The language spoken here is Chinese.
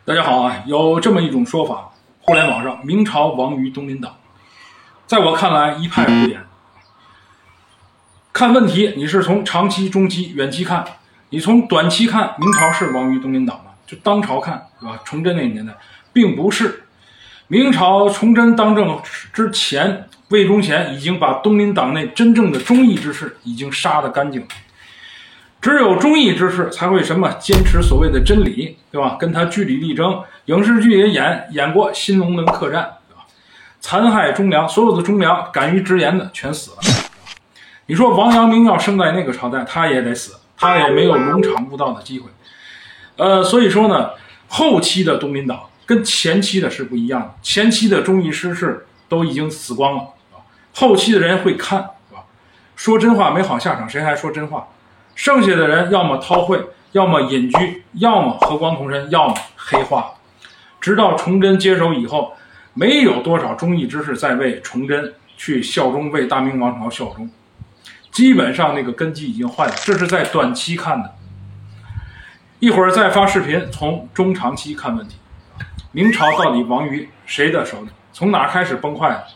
大家好啊，有这么一种说法，互联网上明朝亡于东林党。在我看来，一派胡言。看问题，你是从长期、中期、远期看。你从短期看，明朝是亡于东林党吗？就当朝看，对吧？崇祯那个年代，并不是。明朝崇祯当政之前，魏忠贤已经把东林党内真正的忠义之士已经杀得干净了。只有忠义之士才会什么坚持所谓的真理，对吧？跟他据理力争，影视剧也演过新龙门客栈，对吧？残害忠良，所有的忠良敢于直言的全死了。你说王阳明要生在那个朝代，他也得死，他也没有龙场悟道的机会。所以说呢，后期的东林党跟前期的是不一样的，前期的忠义之士都已经死光了，后期的人会看，对吧？说真话没好下场，谁还说真话？剩下的人要么韬晦，要么隐居，要么和光同身，要么黑化。直到崇祯接手以后，没有多少忠义之士在为崇祯去效忠，为大明王朝效忠，基本上那个根基已经坏了。这是在短期看的，一会儿再发视频从中长期看问题。明朝到底亡于谁的手里？从哪开始崩坏的？